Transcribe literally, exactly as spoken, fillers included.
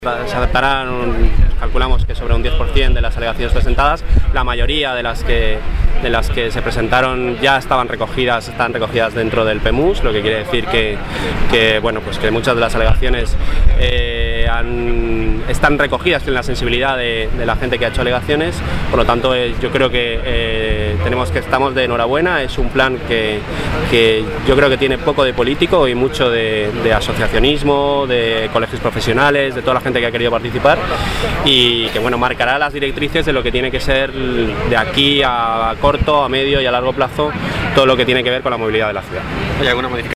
Se aceptarán, calculamos que sobre un diez por ciento de las alegaciones presentadas. La mayoría de las que de las que se presentaron ya estaban recogidas, están recogidas dentro del P E M U S, lo que quiere decir que, que bueno, pues que muchas de las alegaciones eh, han, están recogidas en la sensibilidad de, de la gente que ha hecho alegaciones. Por lo tanto, eh, yo creo que eh, tenemos que estamos de enhorabuena. Es un plan que, que yo creo que tiene poco de político y mucho de, de asociacionismo, de colegios profesionales, de toda la gente que ha querido participar, y que bueno, marcará las directrices de lo que tiene que ser de aquí a corto, a medio y a largo plazo todo lo que tiene que ver con la movilidad de la ciudad. ¿Hay alguna modificación?